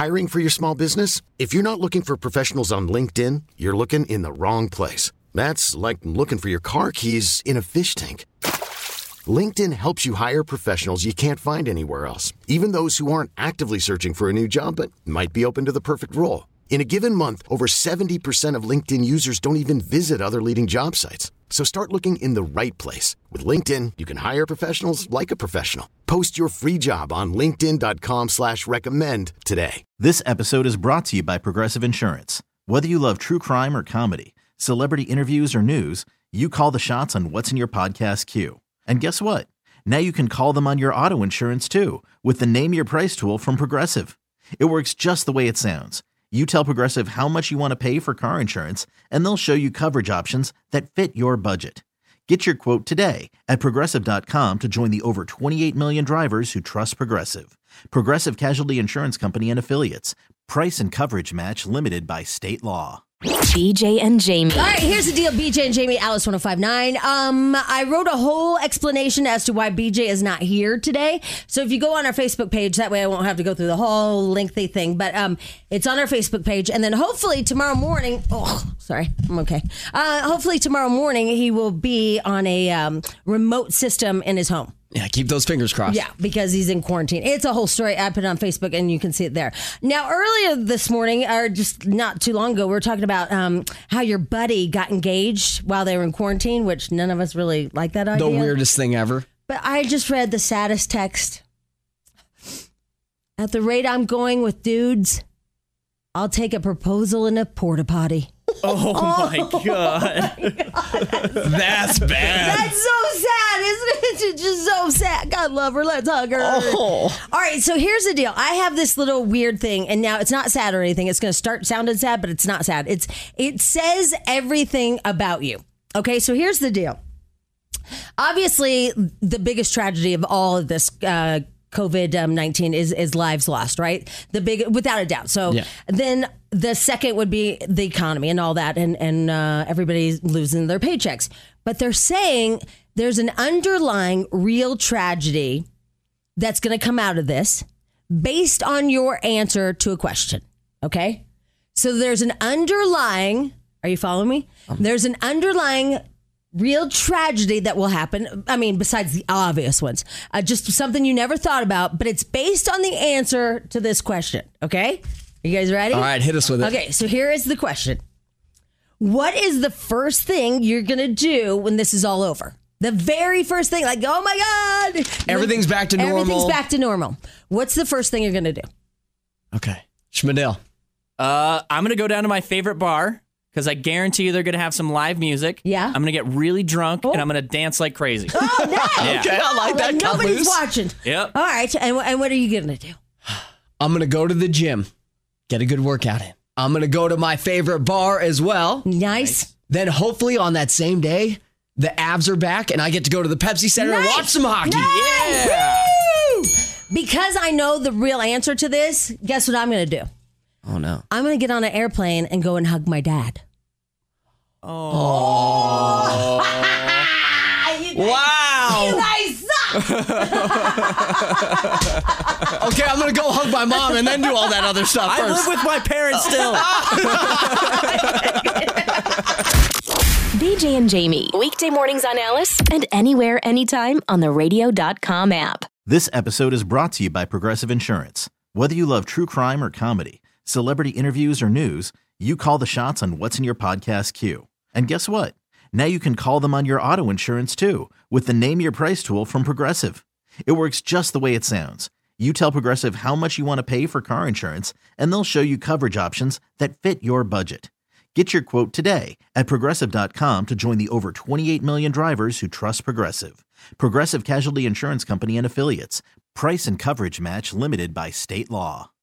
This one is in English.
Hiring for your small business? If you're not looking for professionals on LinkedIn, you're looking in the wrong place. That's like looking for your car keys in a fish tank. LinkedIn helps you hire professionals you can't find anywhere else, even those who aren't actively searching for a new job but might be open to the perfect role. In a given month, over 70% of LinkedIn users don't even visit other leading job sites. So start looking in the right place. With LinkedIn, you can hire professionals like a professional. Post your free job on linkedin.com/recommend today. This episode is brought to you by Progressive Insurance. Whether you love true crime or comedy, celebrity interviews or news, you call the shots on what's in your podcast queue. And guess what? Now you can call them on your auto insurance too with the Name Your Price tool from Progressive. It works just the way it sounds. You tell Progressive how much you want to pay for car insurance, and they'll show you coverage options that fit your budget. Get your quote today at Progressive.com to join the over 28 million drivers who trust Progressive. Progressive Casualty Insurance Company and Affiliates. Price and coverage match limited by state law. BJ and Jamie. All right, here's the deal. BJ and Jamie, Alice 1059. I wrote a whole explanation as to why BJ is not here today. So if you go on our Facebook page, that way I won't have to go through the whole lengthy thing. But it's on our Facebook page. And then hopefully tomorrow morning, I'm okay. Hopefully tomorrow morning he will be on a remote system in his home. Yeah, keep those fingers crossed. Yeah, because he's in quarantine. It's a whole story. I put it on Facebook, and you can see it there. Now, earlier this morning, or just not too long ago, we were talking about how your buddy got engaged while they were in quarantine, which none of us really like that idea. The weirdest thing ever. But I just read the saddest text. At the rate I'm going with dudes, I'll take a proposal in a porta potty. Oh my God. That's bad. That's so sad, isn't it? It's just so sad. God love her. Let's hug her. Oh. All right, so here's the deal. I have this little weird thing, and now it's not sad or anything. It's going to start sounding sad, but it's not sad. It says everything about you. Okay, so here's the obviously, the biggest tragedy of all of this COVID-19 is lives lost, right? Without a doubt. So then the second would be the economy and all that, and everybody's losing their paychecks. But they're saying there's an underlying real tragedy that's going to come out of this based on your answer to a question. Okay? So there's an underlying, are you following me? There's an underlying real tragedy that will happen. I mean, besides the obvious ones, just something you never thought about, but it's based on the answer to this question. Okay? You guys ready? All right, hit us with it. Okay, so here is the question. What is the first thing you're going to do when this is all over? The very first thing, like, oh my God. Everything's back to normal. Everything's back to normal. What's the first thing you're going to do? Okay. Schmidl. I'm going to go down to my favorite bar because I guarantee you they're going to have some live music. Yeah. I'm going to get really drunk and I'm going to dance like crazy. Oh, nice. Yeah. Okay, I like that. Nobody's watching. Yep. All right, and what are you going to do? I'm going to go to the gym, get a good workout in. I'm going to go to my favorite bar as well. Nice. Then hopefully on that same day, the Avs are back and I get to go to the Pepsi Center and watch some hockey. Nice. Yeah. Woo! Because I know the real answer to this, guess what I'm going to do? Oh, no. I'm going to get on an airplane and go and hug my dad. Oh. Wow. You guys suck. Okay, I'm going to go hug my mom and then do all that other stuff I first. live with my parents still. BJ and Jamie. Weekday mornings on Alice and anywhere, anytime on the radio.com app. This episode is brought to you by Progressive Insurance. Whether you love true crime or comedy, celebrity interviews or news, you call the shots on what's in your podcast queue. And guess what? Now you can call them on your auto insurance too with the Name Your Price tool from Progressive. It works just the way it sounds. You tell Progressive how much you want to pay for car insurance, and they'll show you coverage options that fit your budget. Get your quote today at Progressive.com to join the over 28 million drivers who trust Progressive. Progressive Casualty Insurance Company and Affiliates. Price and coverage match limited by state law.